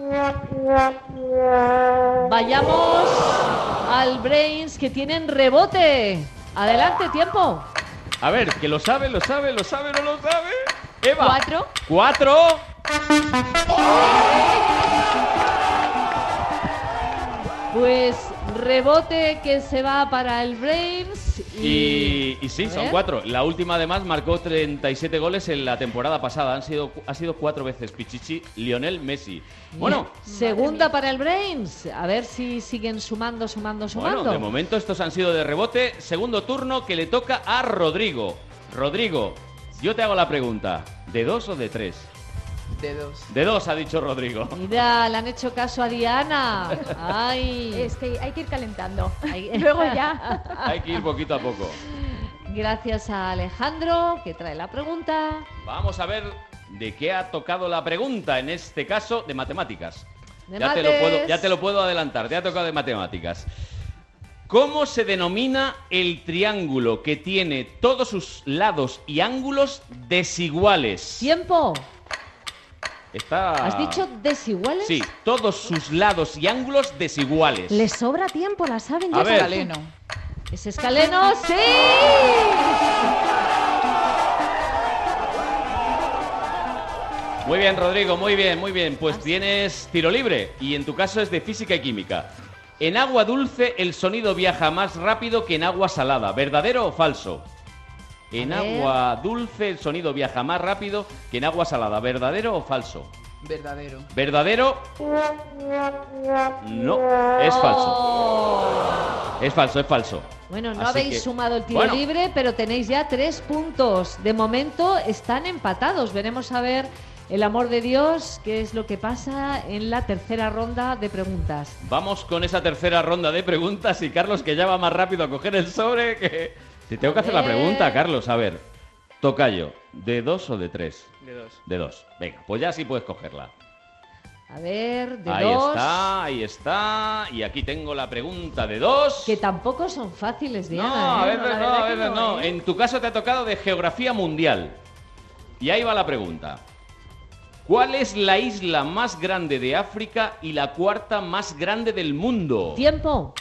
[SPEAKER 13] Vayamos al Brains, que tienen rebote. Adelante, tiempo.
[SPEAKER 14] A ver, que lo sabe, lo sabe, lo sabe, no lo sabe. Eva.
[SPEAKER 16] Cuatro.
[SPEAKER 14] Cuatro.
[SPEAKER 13] Pues rebote que se va para el Brains.
[SPEAKER 14] Y, y sí,
[SPEAKER 13] A
[SPEAKER 14] son
[SPEAKER 13] ver.
[SPEAKER 14] cuatro. La última además marcó treinta y siete goles en la temporada pasada. Han sido, ha sido cuatro veces Pichichi, Lionel Messi. Bueno,
[SPEAKER 13] Segunda para el Brains. A ver si siguen sumando, sumando, sumando.
[SPEAKER 14] bueno, de momento estos han sido de rebote. Segundo turno que le toca a Rodrigo. Rodrigo, yo te hago la pregunta. ¿De dos o de tres?
[SPEAKER 19] De dos.
[SPEAKER 14] De dos, ha dicho Rodrigo.
[SPEAKER 13] Mira, le han hecho caso a Diana. Ay.
[SPEAKER 16] Es que hay que ir calentando.
[SPEAKER 13] Ay.
[SPEAKER 16] Luego ya.
[SPEAKER 14] Hay que ir poquito a poco.
[SPEAKER 13] Gracias a Alejandro, que trae la pregunta.
[SPEAKER 14] Vamos a ver de qué ha tocado la pregunta, en este caso de matemáticas.
[SPEAKER 13] De
[SPEAKER 14] ya, te lo
[SPEAKER 13] mates.
[SPEAKER 14] puedo, ya te lo puedo adelantar, te ha tocado de matemáticas. ¿Cómo se denomina el triángulo que tiene todos sus lados y ángulos desiguales?
[SPEAKER 13] Tiempo.
[SPEAKER 14] Está...
[SPEAKER 13] ¿Has dicho desiguales?
[SPEAKER 14] Sí, todos sus lados y ángulos desiguales.
[SPEAKER 17] Le sobra tiempo, la saben.
[SPEAKER 14] A
[SPEAKER 17] ya
[SPEAKER 14] ver.
[SPEAKER 17] saben.
[SPEAKER 19] Escaleno.
[SPEAKER 13] ¿Es escaleno? ¡Sí!
[SPEAKER 14] Muy bien, Rodrigo, muy bien, muy bien. Pues tienes tiro libre y en tu caso es de física y química. En agua dulce el sonido viaja más rápido que en agua salada. ¿Verdadero o falso? En agua dulce el sonido viaja más rápido que en agua salada. ¿Verdadero o falso?
[SPEAKER 19] Verdadero.
[SPEAKER 14] ¿Verdadero? No, es falso. Es falso, es falso.
[SPEAKER 13] Bueno, no
[SPEAKER 14] Así
[SPEAKER 13] habéis
[SPEAKER 14] que-
[SPEAKER 13] sumado el tiro
[SPEAKER 14] Bueno.
[SPEAKER 13] libre, pero tenéis ya tres puntos. De momento están empatados. Veremos a ver, el amor de Dios, qué es lo que pasa en la tercera ronda de preguntas.
[SPEAKER 14] Vamos con esa tercera ronda de preguntas y Carlos, que ya va más rápido a coger el sobre que... Te tengo que hacer la
[SPEAKER 13] ver.
[SPEAKER 14] pregunta, Carlos. A ver, tocayo, ¿de dos o de tres?
[SPEAKER 18] De dos.
[SPEAKER 14] De dos. Venga, pues ya sí puedes cogerla.
[SPEAKER 13] A ver, de
[SPEAKER 14] Ahí
[SPEAKER 13] dos.
[SPEAKER 14] está, ahí está. Y aquí tengo la pregunta de dos.
[SPEAKER 13] Que tampoco son fáciles, Diana.
[SPEAKER 14] No, a
[SPEAKER 13] ¿eh?
[SPEAKER 14] veces
[SPEAKER 13] la
[SPEAKER 14] no, a
[SPEAKER 13] verdad que
[SPEAKER 14] veces no.
[SPEAKER 13] ¿eh?
[SPEAKER 14] En tu caso te ha tocado de geografía mundial. Y ahí va la pregunta. ¿Cuál es la isla más grande de África y la cuarta más grande del mundo?
[SPEAKER 13] Tiempo.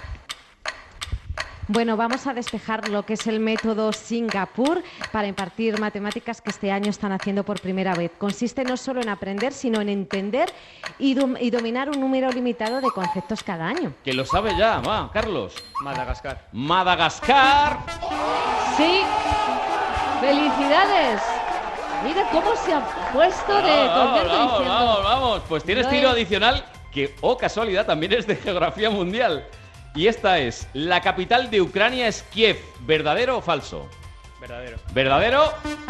[SPEAKER 17] Bueno, vamos a despejar lo que es el método Singapur para impartir matemáticas que este año están haciendo por primera vez. Consiste no solo en aprender, sino en entender y, dom- y dominar un número limitado de conceptos cada año.
[SPEAKER 14] Que lo sabe ya, va, Carlos.
[SPEAKER 18] Madagascar.
[SPEAKER 14] Madagascar.
[SPEAKER 13] Sí. ¡Felicidades! Mira cómo se ha puesto de
[SPEAKER 14] Vamos,
[SPEAKER 13] contento
[SPEAKER 14] vamos,
[SPEAKER 13] diciendo...
[SPEAKER 14] vamos, vamos. Pues tienes
[SPEAKER 13] No
[SPEAKER 14] tiro
[SPEAKER 13] es-
[SPEAKER 14] adicional que, oh casualidad, también es de geografía mundial. Y esta es, la capital de Ucrania es Kiev. ¿Verdadero o falso?
[SPEAKER 18] Verdadero.
[SPEAKER 14] ¿Verdadero?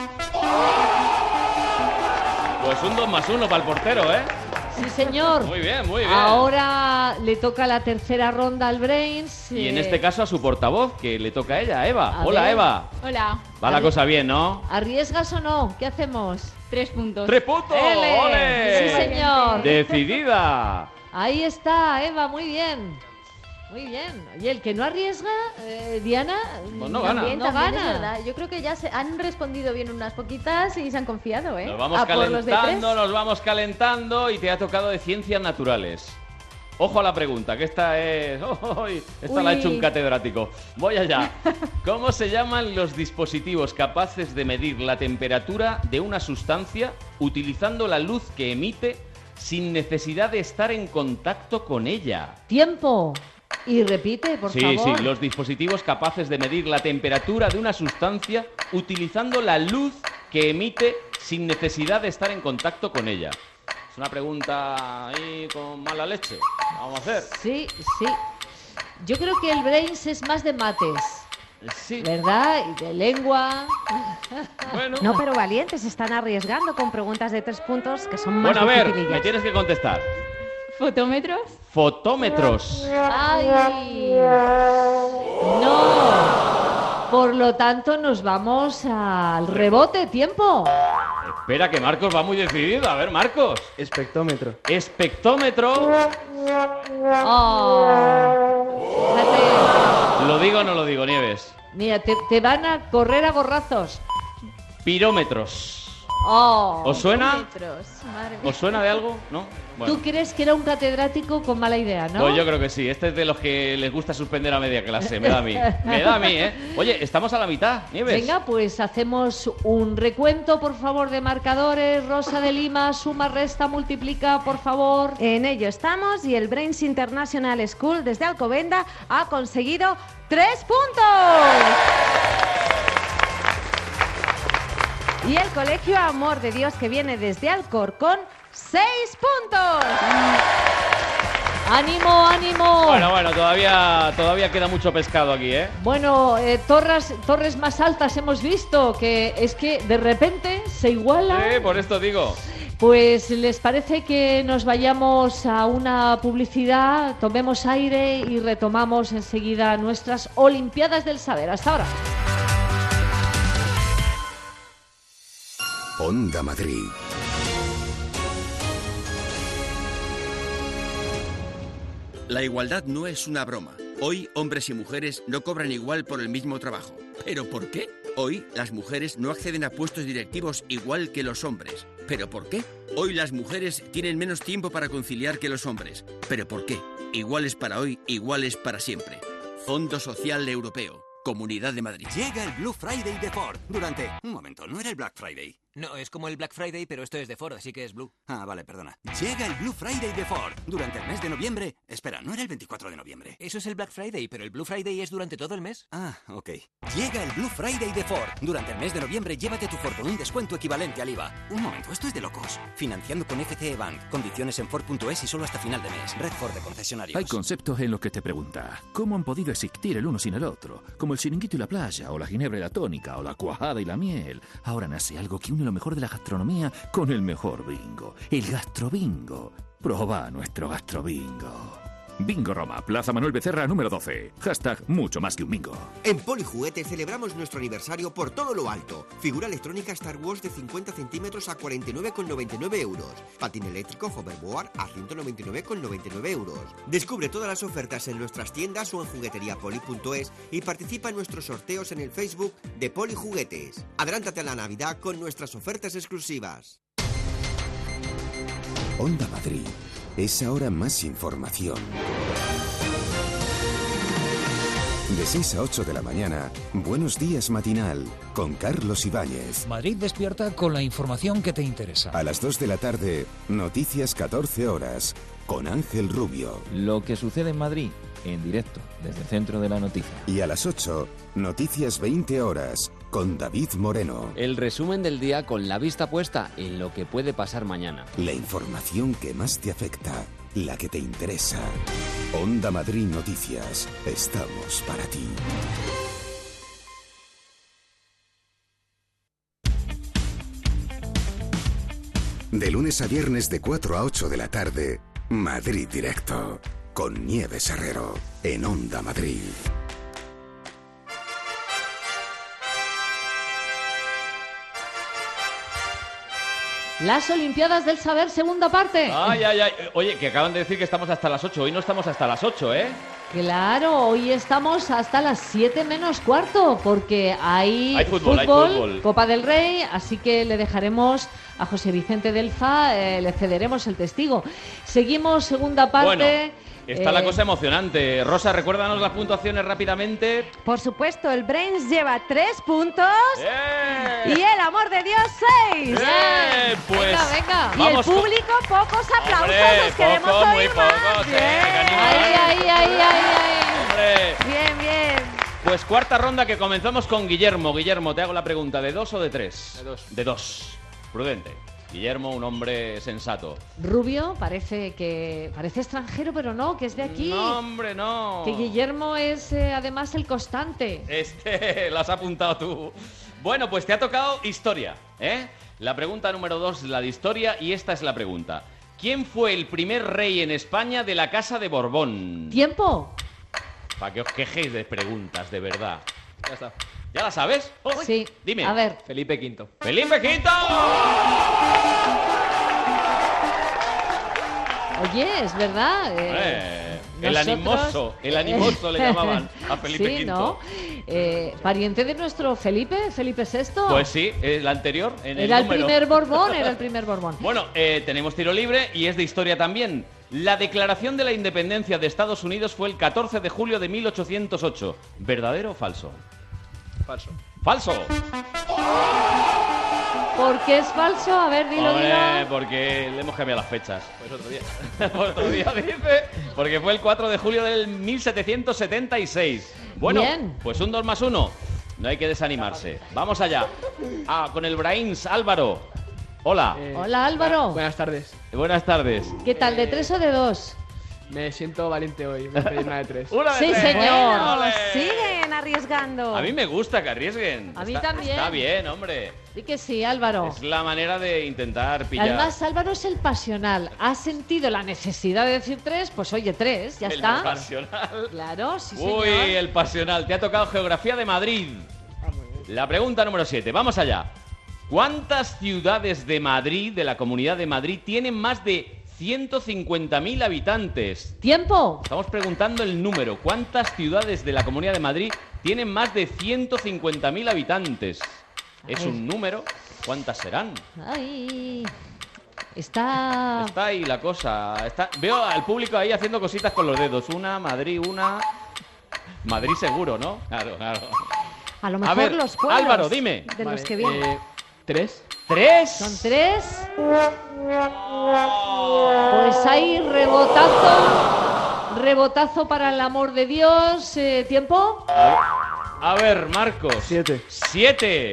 [SPEAKER 14] Pues un dos más uno para el portero, ¿eh?
[SPEAKER 13] Sí, señor.
[SPEAKER 14] Muy bien, muy bien.
[SPEAKER 13] Ahora le toca la tercera ronda al Brains.
[SPEAKER 14] Y en
[SPEAKER 13] eh,
[SPEAKER 14] este caso a su portavoz, que le toca a ella, a Eva.
[SPEAKER 13] A
[SPEAKER 14] Hola,
[SPEAKER 13] ver.
[SPEAKER 14] Eva.
[SPEAKER 16] Hola.
[SPEAKER 14] Va la cosa bien, ¿no?
[SPEAKER 13] ¿Arriesgas o no? ¿Qué hacemos?
[SPEAKER 16] Tres puntos.
[SPEAKER 14] ¡Tres puntos!
[SPEAKER 13] ¡Ele!
[SPEAKER 14] ¡Ole!
[SPEAKER 13] Sí, señor.
[SPEAKER 14] Decidida.
[SPEAKER 13] Ahí está, Eva, muy bien. Muy bien. Oye, el que no arriesga, eh, Diana,
[SPEAKER 14] Pues no gana.
[SPEAKER 16] También,
[SPEAKER 13] no
[SPEAKER 16] también es
[SPEAKER 13] gana.
[SPEAKER 16] verdad. Yo creo que ya se han respondido bien unas poquitas y se han confiado, ¿eh?
[SPEAKER 14] Nos vamos
[SPEAKER 16] A por los de
[SPEAKER 14] calentando,
[SPEAKER 16] tres.
[SPEAKER 14] nos vamos calentando y te ha tocado de ciencias naturales. Ojo a la pregunta, que esta es... ¡Oh! Esta la ha
[SPEAKER 16] Uy.
[SPEAKER 14] hecho un catedrático. Voy allá. ¿Cómo se llaman los dispositivos capaces de medir la temperatura de una sustancia utilizando la luz que emite sin necesidad de estar en contacto con ella?
[SPEAKER 13] Tiempo. Y repite, por
[SPEAKER 14] sí,
[SPEAKER 13] favor.
[SPEAKER 14] sí, los dispositivos capaces de medir la temperatura de una sustancia utilizando la luz que emite sin necesidad de estar en contacto con ella. Es una pregunta ahí con mala leche. Vamos a hacer.
[SPEAKER 13] Sí, sí. Yo creo que el Brains es más de mates.
[SPEAKER 14] Sí.
[SPEAKER 13] ¿Verdad? Y de lengua.
[SPEAKER 14] Bueno.
[SPEAKER 17] No, pero valientes, se están arriesgando con preguntas de tres puntos que son más
[SPEAKER 14] Bueno, a ver,
[SPEAKER 17] dificilillas.
[SPEAKER 14] me tienes que contestar.
[SPEAKER 16] ¿Fotómetros?
[SPEAKER 14] Fotómetros.
[SPEAKER 13] ¡Ay! No. Por lo tanto, nos vamos al rebote. Tiempo.
[SPEAKER 14] Espera, que Marcos va muy decidido. A ver, Marcos.
[SPEAKER 18] Espectómetro.
[SPEAKER 14] Espectómetro.
[SPEAKER 13] Oh. Fíjate.
[SPEAKER 14] ¿Lo digo o no lo digo, Nieves?
[SPEAKER 13] Mira, te, te van a correr a gorrazos.
[SPEAKER 14] Pirómetros.
[SPEAKER 13] Oh.
[SPEAKER 14] ¿Os suena?
[SPEAKER 16] Fotómetros, madre mía.
[SPEAKER 14] ¿Os suena de algo? ¿No? Bueno.
[SPEAKER 13] ¿Tú crees que era un catedrático con mala idea, no?
[SPEAKER 14] Pues yo creo que sí. Este es de los que les gusta suspender a media clase. Me da a mí. Me da a mí, ¿eh? Oye, estamos a la mitad, Nieves.
[SPEAKER 13] Venga, pues hacemos un recuento, por favor, de marcadores. Rosa de Lima, suma, resta, multiplica, por favor.
[SPEAKER 17] En ello estamos y el Brains International School desde Alcobenda ha conseguido tres puntos. Y el Colegio Amor de Dios, que viene desde Alcorcón, seis puntos.
[SPEAKER 13] ¡Ánimo, ánimo!
[SPEAKER 14] Bueno, bueno, todavía, todavía queda mucho pescado aquí, ¿eh?
[SPEAKER 13] Bueno, eh, torres, torres más altas hemos visto, que es que de repente se iguala.
[SPEAKER 14] Sí, por esto digo.
[SPEAKER 13] Pues, ¿les parece que nos vayamos a una publicidad, tomemos aire y retomamos enseguida nuestras Olimpiadas del Saber? Hasta ahora.
[SPEAKER 5] Onda Madrid.
[SPEAKER 20] La igualdad no es una broma. Hoy hombres y mujeres no cobran igual por el mismo trabajo. ¿Pero por qué? Hoy las mujeres no acceden a puestos directivos igual que los hombres. ¿Pero por qué? Hoy las mujeres tienen menos tiempo para conciliar que los hombres. ¿Pero por qué? Iguales para hoy, iguales para siempre. Fondo Social Europeo. Comunidad de Madrid.
[SPEAKER 21] Llega el Blue Friday de Ford. Durante... Un momento, ¿no era el Black Friday?
[SPEAKER 19] No, es como el Black Friday, pero esto es de Ford, así que es Blue.
[SPEAKER 20] Ah, vale, perdona. Llega el Blue Friday de Ford. Durante el mes de noviembre... Espera, ¿no era el veinticuatro de noviembre?
[SPEAKER 19] Eso es el Black Friday, pero el Blue Friday es durante todo el mes.
[SPEAKER 20] Ah, ok. Llega el Blue Friday de Ford. Durante el mes de noviembre, llévate tu Ford con un descuento equivalente al I V A. Un momento, esto es de locos. Financiando con F C E Bank. Condiciones en Ford punto es y solo hasta final de mes. Red Ford de concesionarios.
[SPEAKER 9] Hay conceptos en los que te preguntas, ¿cómo han podido existir el uno sin el otro? Como el chiringuito y la playa, o la ginebra y la tónica, o la cuajada y la miel. Ahora nace algo que une lo mejor de la gastronomía con el mejor bingo, el gastrobingo. Proba nuestro gastrobingo. Bingo Roma, Plaza Manuel Becerra, número doce. Hashtag mucho más que un bingo.
[SPEAKER 12] En Polijuguetes celebramos nuestro aniversario por todo lo alto. Figura electrónica Star Wars de cincuenta centímetros a cuarenta y nueve con noventa y nueve euros. Patín eléctrico Hoverboard a ciento noventa y nueve con noventa y nueve euros. Descubre todas las ofertas en nuestras tiendas o en jugueteriapoli punto es y participa en nuestros sorteos en el Facebook de Polijuguetes. Adelántate a la Navidad con nuestras ofertas exclusivas.
[SPEAKER 5] Onda Madrid. Es ahora más información. De seis a ocho de la mañana, Buenos Días Matinal, con Carlos Ibáñez.
[SPEAKER 21] Madrid despierta con la información que te interesa.
[SPEAKER 5] A las dos de la tarde, Noticias catorce horas, con Ángel Rubio.
[SPEAKER 22] Lo que sucede en Madrid, en directo, desde el centro de la noticia.
[SPEAKER 5] Y a las ocho, Noticias veinte horas, con David Moreno.
[SPEAKER 23] El resumen del día con la vista puesta en lo que puede pasar mañana.
[SPEAKER 5] La información que más te afecta, la que te interesa. Onda Madrid Noticias. Estamos para ti. De lunes a viernes de cuatro a ocho de la tarde, Madrid Directo. Con Nieves Herrero, en Onda Madrid.
[SPEAKER 13] Las Olimpiadas del Saber, segunda parte.
[SPEAKER 14] Ay, ay, ay. Oye, que acaban de decir que estamos hasta las ocho. Hoy no estamos hasta las ocho, ¿eh?
[SPEAKER 13] Claro, hoy estamos hasta las siete menos cuarto, porque hay,
[SPEAKER 14] hay fútbol,
[SPEAKER 13] fútbol,
[SPEAKER 14] hay fútbol,
[SPEAKER 13] Copa del Rey, así que le dejaremos a José Vicente Delfa, eh, le cederemos el testigo. Seguimos, segunda parte.
[SPEAKER 14] Bueno. Está
[SPEAKER 13] eh,
[SPEAKER 14] la cosa emocionante. Rosa, recuérdanos las puntuaciones rápidamente.
[SPEAKER 17] Por supuesto, el Brains lleva tres puntos
[SPEAKER 14] ¡Eh!
[SPEAKER 17] y el Amor de Dios seis.
[SPEAKER 14] ¡Eh! Pues
[SPEAKER 13] venga, venga.
[SPEAKER 17] Y el público, pocos aplausos,
[SPEAKER 14] Hombre,
[SPEAKER 17] los queremos
[SPEAKER 14] poco,
[SPEAKER 17] oír
[SPEAKER 14] muy
[SPEAKER 17] más.
[SPEAKER 14] pocos,
[SPEAKER 17] Bien.
[SPEAKER 14] eh,
[SPEAKER 13] Ahí, ahí, ahí, ahí, ahí.
[SPEAKER 14] Hombre.
[SPEAKER 17] Bien, bien.
[SPEAKER 14] Pues cuarta ronda que comenzamos con Guillermo. Guillermo, te hago la pregunta, ¿de dos o de tres?
[SPEAKER 18] De dos.
[SPEAKER 14] De dos. Prudente. Guillermo, un hombre sensato.
[SPEAKER 13] Rubio, parece que parece extranjero, pero no, que es de aquí.
[SPEAKER 14] No, hombre, no.
[SPEAKER 13] Que Guillermo es eh, además el constante.
[SPEAKER 14] Este, lo has apuntado tú. Bueno, pues te ha tocado historia, ¿eh? La pregunta número dos, la de historia, y esta es la pregunta. ¿Quién fue el primer rey en España de la Casa de Borbón?
[SPEAKER 13] ¿Tiempo?
[SPEAKER 14] Para que os quejéis de preguntas, de verdad.
[SPEAKER 18] Ya está.
[SPEAKER 14] ¿Ya la sabes?
[SPEAKER 13] Sí.
[SPEAKER 14] Dime.
[SPEAKER 13] A ver.
[SPEAKER 18] Felipe quinto.
[SPEAKER 14] ¡Felipe quinto!
[SPEAKER 13] Oye, es verdad. Eh,
[SPEAKER 14] Eh, el
[SPEAKER 13] nosotros-
[SPEAKER 14] animoso, el animoso le llamaban a Felipe
[SPEAKER 13] sí,
[SPEAKER 14] quinto.
[SPEAKER 13] ¿no? Eh, pariente de nuestro Felipe, Felipe sexto.
[SPEAKER 14] Pues sí, el anterior, en el
[SPEAKER 13] Era el
[SPEAKER 14] número.
[SPEAKER 13] primer Borbón, era el primer Borbón.
[SPEAKER 14] Bueno, eh, tenemos tiro libre y es de historia también. La declaración de la independencia de Estados Unidos fue el catorce de julio de mil ochocientos ocho. ¿Verdadero o falso?
[SPEAKER 18] Falso.
[SPEAKER 14] ¡Falso!
[SPEAKER 13] ¿Por qué es falso? A ver, dilo,
[SPEAKER 14] Hombre,
[SPEAKER 13] dilo.
[SPEAKER 14] porque le hemos cambiado las fechas.
[SPEAKER 18] Pues otro día.
[SPEAKER 14] Otro día dice, porque fue el cuatro de julio del mil setecientos setenta y seis. Bueno,
[SPEAKER 13] Bien.
[SPEAKER 14] pues un dos más uno. No hay que desanimarse. Vamos allá. Ah, con el Brains, Álvaro. Hola.
[SPEAKER 18] Eh,
[SPEAKER 13] Hola, Álvaro.
[SPEAKER 18] Buenas tardes.
[SPEAKER 14] Buenas tardes.
[SPEAKER 13] ¿Qué tal, de tres o de dos?
[SPEAKER 18] Me siento valiente hoy. Voy a pedir una de tres.
[SPEAKER 14] Una de
[SPEAKER 13] Sí,
[SPEAKER 14] tres.
[SPEAKER 13] señor.
[SPEAKER 17] Bueno,
[SPEAKER 14] ¡Ole!
[SPEAKER 17] siguen arriesgando.
[SPEAKER 14] A mí me gusta que arriesguen.
[SPEAKER 13] A mí
[SPEAKER 14] Está-
[SPEAKER 13] también.
[SPEAKER 14] Está bien, hombre.
[SPEAKER 13] Sí que sí, Álvaro.
[SPEAKER 14] Es la manera de intentar pillar.
[SPEAKER 13] Además, Álvaro es el pasional. Ha sentido la necesidad de decir tres, pues oye, tres, ya
[SPEAKER 14] el
[SPEAKER 13] está.
[SPEAKER 14] pasional.
[SPEAKER 13] Claro, sí,
[SPEAKER 14] Uy,
[SPEAKER 13] señor.
[SPEAKER 14] el pasional. Te ha tocado Geografía de Madrid. La pregunta número siete. Vamos allá. ¿Cuántas ciudades de Madrid, de la Comunidad de Madrid, tienen más de ciento cincuenta mil habitantes?
[SPEAKER 13] ¿Tiempo?
[SPEAKER 14] Estamos preguntando el número. ¿Cuántas ciudades de la Comunidad de Madrid tienen más de ciento cincuenta mil habitantes? Es
[SPEAKER 13] ver.
[SPEAKER 14] un número. ¿Cuántas serán?
[SPEAKER 13] Ay, está...
[SPEAKER 14] Está ahí la cosa. Está... Veo al público ahí haciendo cositas con los dedos. Una, Madrid, una... Madrid seguro, ¿no? Claro, claro.
[SPEAKER 17] A lo
[SPEAKER 14] A
[SPEAKER 17] mejor
[SPEAKER 14] ver,
[SPEAKER 17] los pueblos
[SPEAKER 14] Álvaro, dime.
[SPEAKER 17] de los
[SPEAKER 18] Vale,
[SPEAKER 17] que vienen.
[SPEAKER 18] eh, ¿Tres?
[SPEAKER 14] ¿Tres?
[SPEAKER 13] Son tres. Pues hay rebotazo. Rebotazo para el amor de Dios. Eh, ¿Tiempo?
[SPEAKER 14] A ver, Marcos.
[SPEAKER 18] Siete.
[SPEAKER 14] Siete.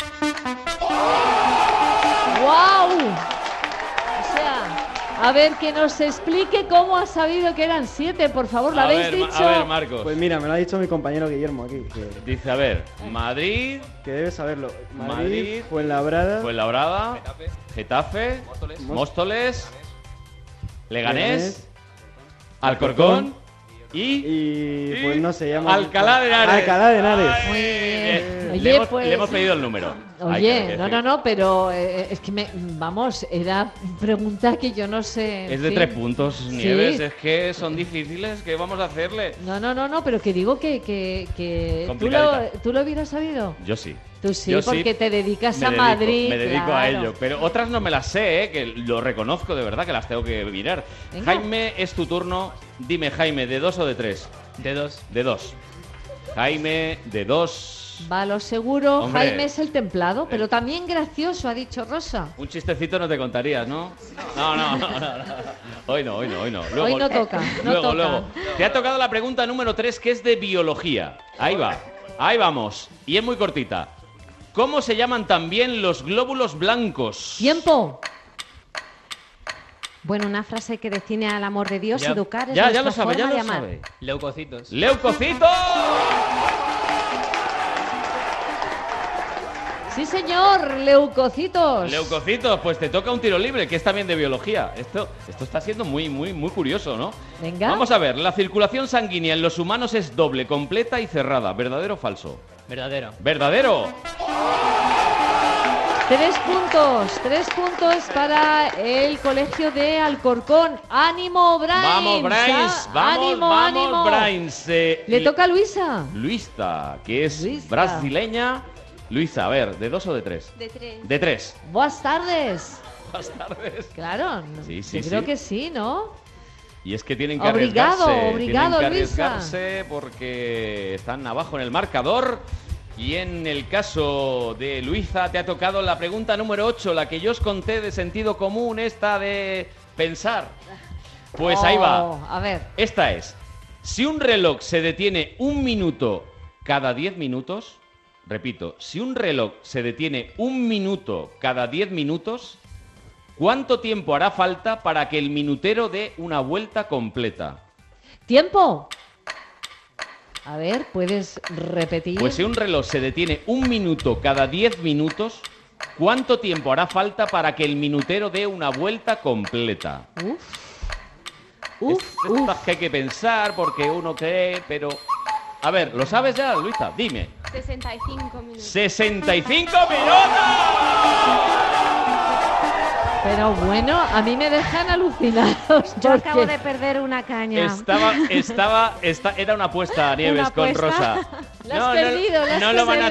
[SPEAKER 13] ¡Guau! O sea, a ver, que nos explique cómo ha sabido que eran siete, por favor. ¿Lo
[SPEAKER 14] A
[SPEAKER 13] habéis
[SPEAKER 14] ver, Ma-
[SPEAKER 13] dicho?
[SPEAKER 14] a ver, Marcos.
[SPEAKER 18] Pues mira, me lo ha dicho mi compañero Guillermo aquí. Que,
[SPEAKER 14] Dice, a ver, Madrid,
[SPEAKER 18] que debes saberlo. Madrid,
[SPEAKER 14] Madrid,
[SPEAKER 18] Fuenlabrada,
[SPEAKER 14] Fuenlabrada, Getafe, Móstoles, Leganés,
[SPEAKER 18] Leganés,
[SPEAKER 14] Alcorcón y...
[SPEAKER 18] y pues no se llama...
[SPEAKER 14] Alcalá de Henares.
[SPEAKER 18] Alcalá de Henares.
[SPEAKER 13] Muy bien.
[SPEAKER 14] Eh,
[SPEAKER 13] Oye,
[SPEAKER 14] le, hemos,
[SPEAKER 13] pues-
[SPEAKER 14] le hemos pedido el número. Hay que-
[SPEAKER 13] Oye,
[SPEAKER 14] que
[SPEAKER 13] no,
[SPEAKER 14] decir.
[SPEAKER 13] no, no, pero eh, es que me, vamos, era pregunta que yo no sé. en
[SPEAKER 14] Es de
[SPEAKER 13] fin.
[SPEAKER 14] tres puntos,
[SPEAKER 13] Sí.
[SPEAKER 14] Nieves, es que son difíciles, ¿qué vamos a hacerle?
[SPEAKER 13] No, no, no, no, pero que digo que, que, que ¿tú, lo,
[SPEAKER 14] Complicadita.
[SPEAKER 13] tú lo hubieras sabido.
[SPEAKER 14] Yo sí.
[SPEAKER 13] Tú sí,
[SPEAKER 14] Yo
[SPEAKER 13] porque te dedicas
[SPEAKER 14] me
[SPEAKER 13] a
[SPEAKER 14] dedico-
[SPEAKER 13] Madrid.
[SPEAKER 14] Me dedico a
[SPEAKER 13] claro.
[SPEAKER 14] ello, pero otras no me las sé, ¿eh? Que lo reconozco de verdad que las tengo que mirar.
[SPEAKER 13] Venga.
[SPEAKER 14] Jaime, es tu turno. Dime, Jaime, ¿de dos o de tres?
[SPEAKER 2] De dos.
[SPEAKER 14] De dos. Jaime, de dos.
[SPEAKER 13] Va, lo seguro.
[SPEAKER 14] Hombre.
[SPEAKER 13] Jaime es el templado, pero también gracioso, ha dicho Rosa.
[SPEAKER 14] Un chistecito no te contarías, ¿no? No, no, no, no, no. Hoy no, hoy no, hoy no. Luego,
[SPEAKER 13] Hoy no toca, no
[SPEAKER 14] luego,
[SPEAKER 13] toca.
[SPEAKER 14] luego. Te ha tocado la pregunta número tres, que es de biología. Ahí va, ahí vamos. Y es muy cortita. ¿Cómo se llaman también los glóbulos blancos?
[SPEAKER 13] ¡Tiempo!
[SPEAKER 17] Bueno, una frase que define al amor de Dios,
[SPEAKER 14] Ya-
[SPEAKER 17] educar es
[SPEAKER 14] ya, ya
[SPEAKER 17] nuestra
[SPEAKER 14] lo sabe, ya
[SPEAKER 17] forma de
[SPEAKER 14] lo
[SPEAKER 17] amar.
[SPEAKER 14] sabe.
[SPEAKER 2] Leucocitos.
[SPEAKER 14] ¡Leucocitos!
[SPEAKER 13] Sí, señor, leucocitos.
[SPEAKER 14] Leucocitos, pues te toca un tiro libre, que es también de biología. Esto, esto está siendo muy, muy, muy curioso, ¿no?
[SPEAKER 13] Venga.
[SPEAKER 14] Vamos a ver, la circulación sanguínea en los humanos es doble, completa y cerrada. ¿Verdadero o falso?
[SPEAKER 2] Verdadero.
[SPEAKER 14] ¡Verdadero!
[SPEAKER 13] Tres puntos, tres puntos para el colegio de Alcorcón. ¡Ánimo, Brains!
[SPEAKER 14] Vamos, Brains,
[SPEAKER 13] Ah,
[SPEAKER 14] vamos,
[SPEAKER 13] ¡Ánimo,
[SPEAKER 14] vamos,
[SPEAKER 13] ánimo!
[SPEAKER 14] Brains. Eh,
[SPEAKER 13] Le toca a Luisa.
[SPEAKER 14] Luisa, que es
[SPEAKER 13] Luisa.
[SPEAKER 14] brasileña. Luisa, a ver, ¿de dos o de tres?
[SPEAKER 16] De tres.
[SPEAKER 14] De tres.
[SPEAKER 13] Buenas tardes.
[SPEAKER 14] Buenas tardes.
[SPEAKER 13] Claro,
[SPEAKER 14] Sí, sí,
[SPEAKER 13] yo creo
[SPEAKER 14] sí.
[SPEAKER 13] que sí, ¿no?
[SPEAKER 14] Y es que tienen que
[SPEAKER 13] Obrigado,
[SPEAKER 14] arriesgarse.
[SPEAKER 13] obrigado,
[SPEAKER 14] tienen que
[SPEAKER 13] Luisa.
[SPEAKER 14] arriesgarse porque están abajo en el marcador. Y en el caso de Luisa te ha tocado la pregunta número ocho, la que yo os conté de sentido común, esta de pensar. Pues ahí va.
[SPEAKER 13] Oh, a ver.
[SPEAKER 14] Esta es. Si un reloj se detiene un minuto cada diez minutos, repito, si un reloj se detiene un minuto cada diez minutos, ¿cuánto tiempo hará falta para que el minutero dé una vuelta completa?
[SPEAKER 13] ¡Tiempo! A ver, ¿puedes repetir?
[SPEAKER 14] Pues si un reloj se detiene un minuto cada diez minutos, ¿cuánto tiempo hará falta para que el minutero dé una vuelta completa?
[SPEAKER 13] Uf.
[SPEAKER 14] Uf, es, estas que hay que pensar porque uno cree, pero... A ver, ¿lo sabes ya, Luisa? Dime.
[SPEAKER 16] sesenta y cinco minutos.
[SPEAKER 14] ¡sesenta y cinco minutos!
[SPEAKER 13] Pero bueno, a mí me dejan alucinados.
[SPEAKER 17] Yo
[SPEAKER 13] porque-
[SPEAKER 17] acabo de perder una caña.
[SPEAKER 14] Estaba, estaba, esta, era una apuesta, Nieves,
[SPEAKER 17] ¿Una
[SPEAKER 14] con
[SPEAKER 17] apuesta?
[SPEAKER 14] Rosa.
[SPEAKER 13] La has perdido, la has
[SPEAKER 14] no lo van a